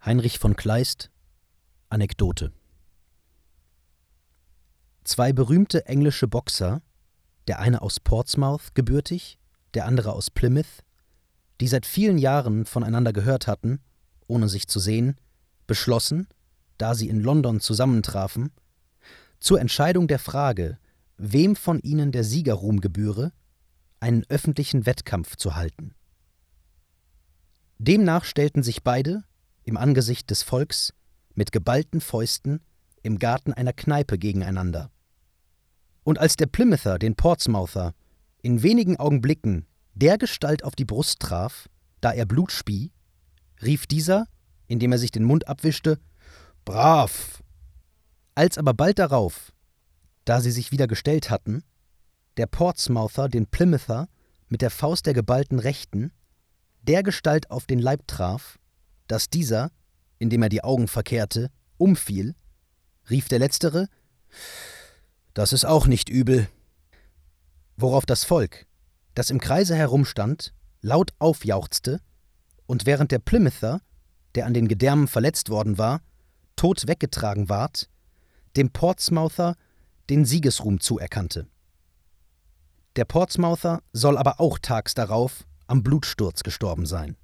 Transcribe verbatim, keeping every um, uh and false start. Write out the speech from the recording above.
Heinrich von Kleist, Anekdote. Zwei berühmte englische Boxer, der eine aus Portsmouth gebürtig, der andere aus Plymouth, die seit vielen Jahren voneinander gehört hatten, ohne sich zu sehen, beschlossen, da sie in London zusammentrafen, zur Entscheidung der Frage, wem von ihnen der Siegerruhm gebühre, einen öffentlichen Wettkampf zu halten. Demnach stellten sich beide, im Angesicht des Volks, mit geballten Fäusten im Garten einer Kneipe gegeneinander. Und als der Plymouther den Portsmouther in wenigen Augenblicken dergestalt auf die Brust traf, da er Blut spie, rief dieser, indem er sich den Mund abwischte, »Brav!« Als aber bald darauf, da sie sich wieder gestellt hatten, der Portsmouther den Plymouther mit der Faust der geballten Rechten dergestalt auf den Leib traf, dass dieser, indem er die Augen verkehrte, umfiel, rief der Letztere, »Das ist auch nicht übel«, worauf das Volk, das im Kreise herumstand, laut aufjauchzte und während der Plymouther, der an den Gedärmen verletzt worden war, tot weggetragen ward, dem Portsmouther den Siegesruhm zuerkannte. Der Portsmouther soll aber auch tags darauf am Blutsturz gestorben sein.